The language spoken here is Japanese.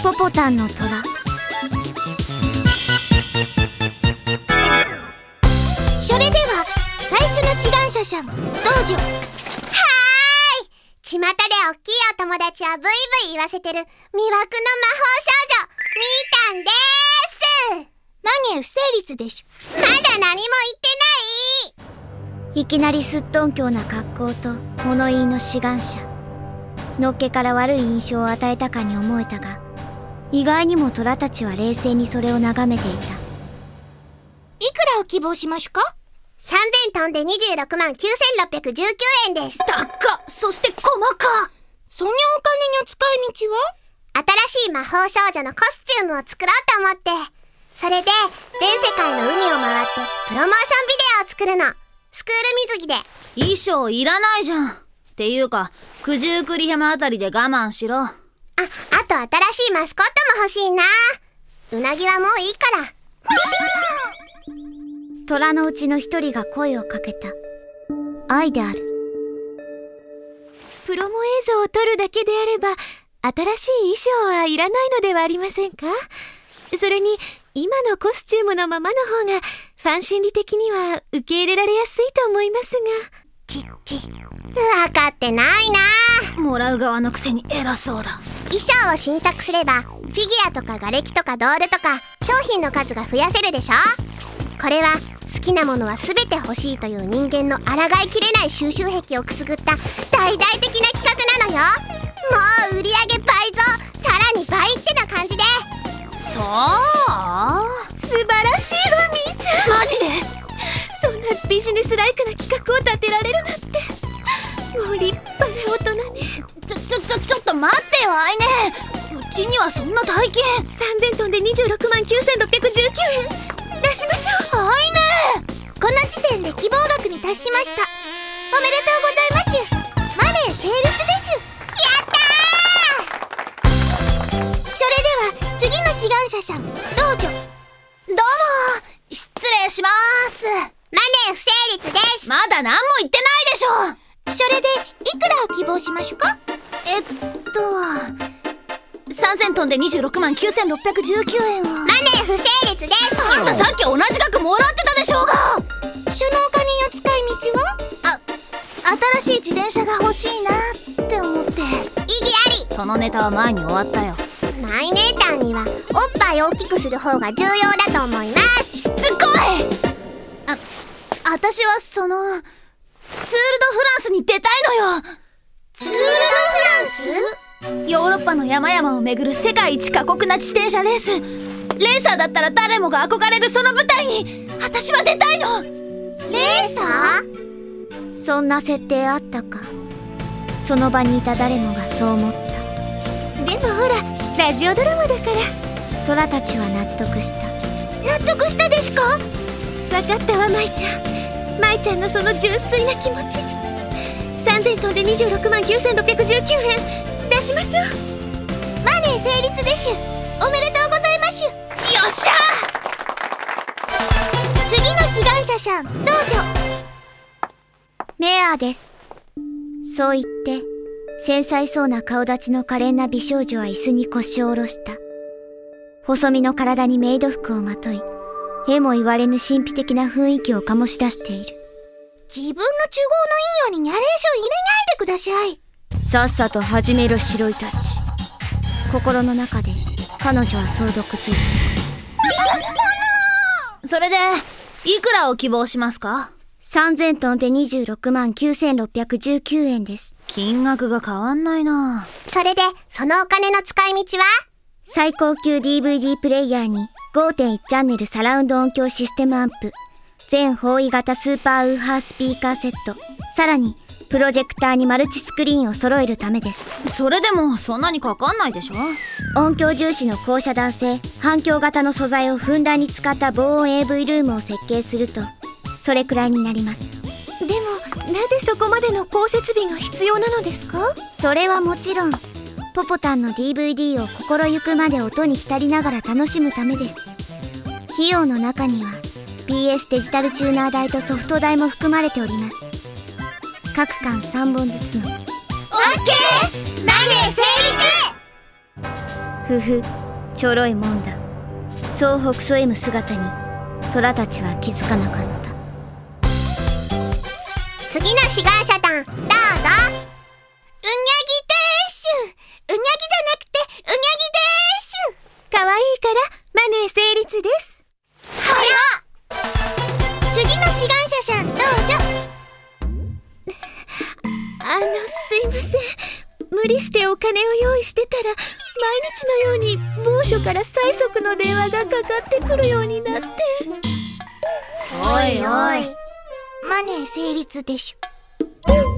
ポポタンの虎。 それでは最初の志願者さんどうぞ。はーい、巷でおっきいお友達はブイブイ言わせてる魅惑の魔法少女みーたんでーす。 マネ不成立でしょ。 まだ何も言ってない。 いきなりすっとんきょうな格好と物言いの志願者。のっけから悪い印象を与えたかに思えたが、意外にも虎たちは冷静にそれを眺めていた。 いくらを希望しますか？3000飛んで26万9619円です。 高っ。そして細か。 そのお金の使い道は？新しい魔法少女のコスチュームを作ろうと思って。それで全世界の海を回ってプロモーションビデオを作るの。スクール水着で。 衣装いらないじゃん。っていうか九十九里浜あたりで我慢しろ。 あと新しいマスコットも欲しいな。うなぎはもういいから。 虎のうちの一人が声をかけた。愛である。 プロモ映像を撮るだけであれば新しい衣装はいらないのではありませんか？それに今のコスチュームのままの方がファン心理的には受け入れられやすいと思いますが。 わかってないな。 もらう側のくせに偉そうだ。 衣装を新作すればフィギュアとか瓦礫とかドールとか商品の数が増やせるでしょ。これは好きなものは全て欲しいという人間の抗いきれない収集癖をくすぐった大々的な企画なのよ。もう売り上げ倍増、さらに倍ってな感じで。 そう？ 素晴らしいわみーちゃん。 マジで？ そんなビジネスライクな企画を立てられるなんて。もう立派な大人ね。 ちょっと待ってよアイネ。うちにはそんな大金。 3000トンで26万9619円出しましょう。 アイネ。 この時点で希望額に達しました。おめでとうございます。マネー成立でしゅ。やったー。それでは次の志願者さんどうぞ。 どうも失礼しまーす。 マネー不成立です。 まだ何も言ってないでしょ。 それでいくらを希望しましょうか ？3000トンで26万9619円を。 マネー不成立です。 あんたさっき同じ額もらってたでしょうが。 そのお金の使い道は？ 新しい自転車が欲しいなって思って。 意義あり。 そのネタは前に終わったよ。 マイネーターにはおっぱい大きくする方が重要だと思います。 しつこい。私はツール・ド・フランスに出たいのよ。 ツール・ド・フランス？ ヨーロッパの山々を巡る世界一過酷な自転車レース。レーサーだったら誰もが憧れるその舞台に私は出たいの。 レーサー？ そんな設定あったか。その場にいた誰もがそう思った。 でもほらラジオドラマだから。 虎たちは納得した。 納得したですか？ わかったわ舞ちゃん。舞ちゃんのその純粋な気持ち。3000トンで26万9619円出しましょう。 マネー成立でしゅ。おめでとうございましゅ。よっしゃー。次の志願者さんどうぞ。 メアです。そう言って繊細そうな顔立ちの可憐な美少女は椅子に腰を下ろした。細身の体にメイド服をまとい、えも言われぬ神秘的な雰囲気を醸し出している。 自分の都合のいいようにナレーション入れないでください。 さっさと始めろ白いたち。心の中で彼女はそう毒づいた。それでいくらを希望しますか ？3000トンで26万9619円です。 金額が変わんないな。 それでそのお金の使い道は？ 最高級 DVD プレイヤーに 5.1 チャンネルサラウンド音響システムアンプ、全方位型スーパーウーハースピーカーセット、さらにプロジェクターにマルチスクリーンを揃えるためです。 それでもそんなにかかんないでしょ。 音響重視の高遮断性反響型の素材をふんだんに使った防音 AV ルームを設計するとそれくらいになります。 でもなぜそこまでの高設備が必要なのですか？ それはもちろんポポタンの DVD を心ゆくまで音に浸りながら楽しむためです。費用の中には PS デジタルチューナー代とソフト代も含まれております。各巻3本ずつの。オッケー！マネー成立！ ふふ、ちょろいもんだ。そうほくそ笑む姿に虎たちは気づかなかった。 次の志願者団どうぞ。うにゃぎでーしゅ。うにゃぎじゃなくてうにゃぎでーしゅ。 可愛いからマネー成立です。 次の志願者さんどうぞ。 すいません。無理してお金を用意してたら毎日のように某所から催促の電話がかかってくるようになって。 おいおい、 マネー成立でしょ。